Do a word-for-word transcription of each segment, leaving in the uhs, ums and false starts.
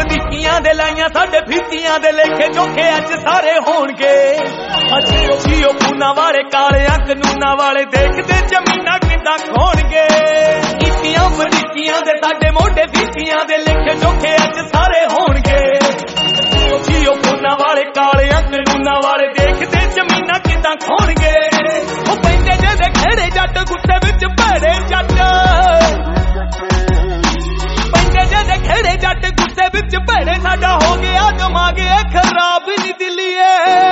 ਬਰੀਕੀਆਂ ਦੇ ਲਾਈਆਂ ਸਾਡੇ ਫੀਤੀਆਂ ਦੇ ਲੇਖੇ ਚੋਖੇ ਅੱਜ ਸਾਰੇ ਹੋਣਗੇ। ਅੱਛੀਓ ਛੀਓ ਪੂਨਾ ਵਾਲੇ ਕਾਲਿਆਂ ਕਾਨੂੰਨਾਂ ਵਾਲੇ ਦੇਖਦੇ ਜ਼ਮੀਨਾਂ ਕਿੱਦਾਂ ਖੋਣਗੇ। ਕੀਤੀਆਂ ਬਰੀਕੀਆਂ ਦੇ ਸਾਡੇ ਮੋਢੇ ਫੀਤੀਆਂ ਦੇ ਲੇਖੇ ਚੋਖੇ ਅੱਜ ਸਾਰੇ ਹੋਣਗੇ। ਅੱਛੀਓ ਛੀਓ ਪੂਨਾ ਵਾਲੇ ਕਾਲਿਆਂ ਕਾਨੂੰਨਾਂ ਵਾਲੇ ਦੇਖਦੇ ਜ਼ਮੀਨਾਂ ਕਿੱਦਾਂ ਖੋਣਗੇ। ਉਹ ਪੈਂਦੇ ਜਿਹਦੇ ਖੇੜੇ ਜੱਟ ਗੁੱਸੇ ਵਿੱਚ ਭੈੜੇ ਜੱਟ ਦੇ ਖੇੜੇ ਜੱਟ ਗੁੱਸੇ ਵਿੱਚ ਭੈੜੇ ਸਾਡਾ ਹੋ ਗਿਆ ਦਿਮਾਗ ਇਹ ਖਰਾਬ ਨੀ ਦਿੱਲੀਏ।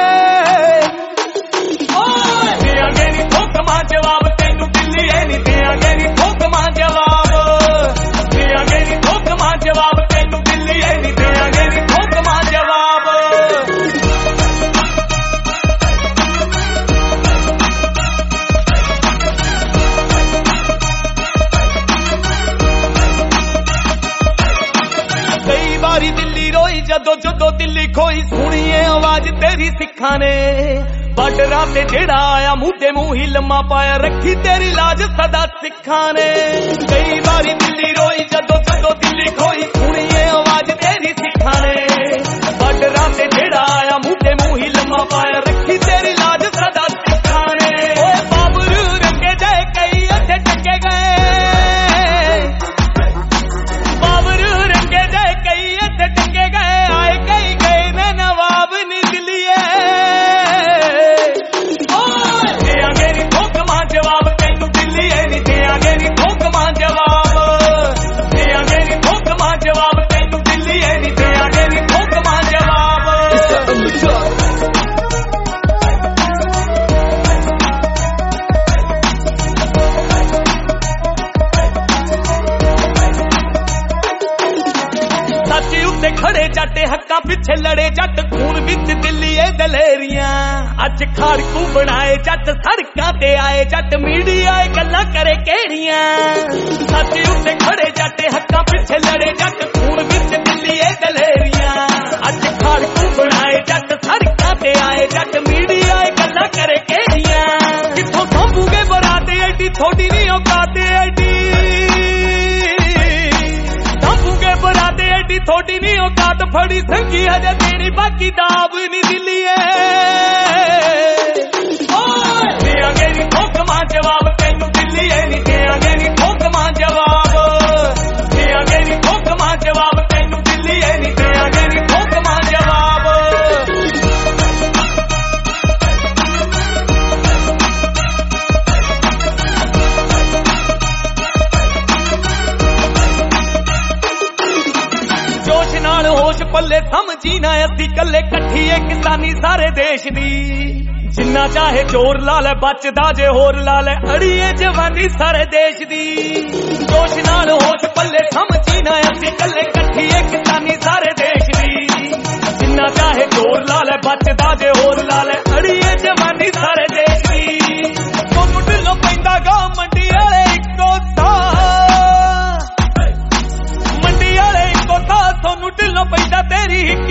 ਓਏ ਦਿਆਂਗੇ ਨੀ ਠੋਕਮਾਂ ਜਵਾਬ ਤੈਨੂੰ ਦਿੱਲੀਏ ਨੀ ਦਿਆਂਗੇ ਨੀ ਠੋਕਮਾਂ ਜਵਾਬ ਦਿਆਂਗੇ ਨੀ ਠੋਕਮਾਂ ਜਵਾਬ ਤੈਨੂੰ ਦਿੱਲੀਏ ਨੀ ਦਿਆਂਗੇ ਨੀ ਠੋਕਮਾਂ ਜਵਾਬ। ਦਿੱਲੀ ਰੋਈ ਜਦੋਂ ਜਦੋਂ ਦਿੱਲੀ ਖੋਈ ਸੁਣੀਏ ਆਵਾਜ਼ ਤੇਰੀ ਸਿੱਖਾਂ ਨੇ। ਬਾਰਡਰਾਂ ਤੇ ਜਿਹੜਾ ਆਇਆ ਮੂੰਹ ਤੇ ਮੂੰਹ ਹੀ ਲੰਮਾ ਪਾਇਆ ਰੱਖੀ ਤੇਰੀ ਲਾਜ ਸਦਾ ਸਿੱਖਾਂ ਨੇ। ਕਈ ਵਾਰੀ ਦਿੱਲੀ ਰੋਈ ਜਦੋਂ ਜਦੋਂ ਦਿੱਲੀ ਖੋਈ ਸੁਣੀਏ ਆਵਾਜ਼ ਤੇਰੀ ਸਿੱਖਾਂ ਨੇ। ਬਾਰਡਰਾਂ ਤੇ ਜਿਹੜਾ ਆਇਆ ਮੂੰਹ ਤੇ ਮੂੰਹ ਹੀ ਲੰਮਾ ਪਾਇਆ ਰੱਖੀ ਤੇਰੀ ਲਾਜ ਸਦਾ ਸਿੱਖਾਂ ਨੇ। ਓਏ ਬਾਬਰੂ ਰੰਗੇ ਜਾਏ ਕਈ ਇੱਥੇ ਟੰਗੇ ਗਏ ਬਾਬਰੂ ਰੰਗੇ ਜਾਏ ਕਈ ਇੱਥੇ ਟੰਗੇ ਗਏ ਆਏ ਕਈ ਗਏ ਨੇ ਨਵਾਬ ਨੀ ਦਿੱਲੀਏ। ਓਏ ਦਿਆਂਗੇ ਨੀ ਠੋਕਮਾਂ ਜਵਾਬ ਤੈਨੂੰ ਦਿੱਲੀਏ ਨੀ ਦਿਆਂਗੇ ਨੀ ਠੋਕਮਾਂ ਜਵਾਬ ਦਿਆਂਗੇ ਨੀ ਠੋਕਮਾਂ ਜਵਾਬ ਤੈਨੂੰ ਦਿੱਲੀਏ ਨੀ ਦਿਆਂਗੇ ਨੀ ਠੋਕਮਾਂ ਜਵਾਬ। ਸੱਚ ਉੱਤੇ ਖੜੇ ਜੱਟ ਹੱਕਾਂ ਪਿੱਛੇ ਲੜੇ ਜੱਟ ਖੂਨ ਵਿੱਚ ਦਿੱਲੀਏ ਦਲੇਰੀਆਂ। ਅੱਜ ਖਾੜਕੂ ਬਣਾਏ ਜੱਟ ਸੜਕਾਂ ਤੇ ਆਏ ਜੱਟ ਮੀਡੀਆ ਗੱਲਾਂ ਕਰੇ ਕਿਹੜੀਆਂ। ਸੱਚ ਉੱਤੇ ਖੜੇ ਜੱਟ ਹੱਕਾਂ ਪਿੱਛੇ ਲੜੇ ਜੱਟ ਖੂਨ ਵਿੱਚ ਦਿੱਲੀਏ ਦਲੇਰੀਆਂ। ਅੱਜ ਖਾੜਕੂ ਬਣਾਏ ਜੱਟ ਸੜਕਾਂ ਤੇ ਆਏ ਜੱਟ ਮੀਡੀਆ ਗੱਲਾਂ ਕਰੇ ਕਿਹੜੀਆਂ। ਕਿੱਥੋਂ ਸਾਂਭੂਗੇ ਬਰਾਤ ਐਡੀ ਥੋੜੀ ਨੀ ਔਕਾਤ ਐਡੀ ਸਾਂਭੂਗੇ ਬਰਾਤ ਐਡੀ ਥੋੜੀ ਨੀ ਔਕਾਤ ਫੜੀ ਸੰਗੀ ਹਜੇ ਦੇਣੀ ਬਾਕੀ ਦਾਬ ਨੀ ਦਿੱਲੀਏ। ਓਏ ਦਿਆਂਗੇ ਨੀ ਠੋਕਮਾਂ ਜਵਾਬ ਤੈਨੂੰ ਦਿੱਲੀਏ ਨੀ ਦਿਆਂਗੇ ਨੀ ਠੋਕਮਾਂ ਜਵਾਬ ਦਿਆਂਗੇ ਨੀ ਠੋਕਮਾਂ ਜਵਾਬ ਤੈਨੂੰ ਦਿੱਲੀਏ ਨੀ ਦਿਆਂਗੇ ਨੀ ਠੋਕਮਾਂ ਜਵਾਬ। ਜੋਸ਼ ਨਾਲ ਹੋਸ਼ ਪੱਲੇ ਸਮਝੀ ਨਾ ਅਸੀਂ ਕੱਲੇ ਇਕੱਠੀਏ ਕਿਸਾਨੀ ਸਾਰੇ ਦੇਸ਼ ਦੀ। ਜਿੰਨਾ ਚਾਹੇ ਜ਼ੋਰ ਲਾ ਲੈ ਬਚਦਾ ਜੇ ਹੋਰ ਲਾ ਲੈ ਅੜੀਏ ਜਵਾਨੀ ਸਾਰੇ ਦੇਸ਼ ਦੀ। ਜੋਸ਼ ਨਾਲ ਹੋਸ਼ ਪੱਲੇ ਸਮਝੀ ਨਾ ਅਸੀਂ ਕੱਲੇ ਇਕੱਠੀਏ ਕਿਸਾਨੀ ਸਾਰੇ ਦੇਸ਼ ਦੀ। ਜਿੰਨਾ ਚਾਹੇ ਜ਼ੋਰ ਲਾ ਲੈ ਬਚਦਾ ਜੇ ਹੋਰ ਲਾ ਲੈ ਅੜੀਏ ਜਵਾਨੀ ਸਾਰੇ ਦੇਸ਼ ਦੀ। ਤੁਹਾਨੂੰ ਢਿੱਲੋਂ ਪੈਂਦਾ ਗਾ ਮੰਡੀ ਵਾਲੇ ਇੱਕੋ ਥਾਂ ਮੰਡੀ ਵਾਲੇ ਇੱਕੋ ਥਾਂ ਤੁਹਾਨੂੰ ਢਿੱਲੋਂ ਪੈਂਦਾ ਤੇਰੀ